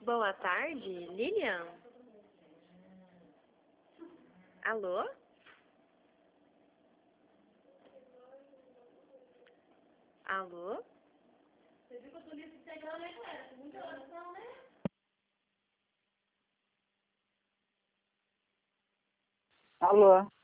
Boa tarde, Lilian? Alô? Alô? Você viu que eu tô ali se integrando, né, galera? Com muita oração, né? Alô?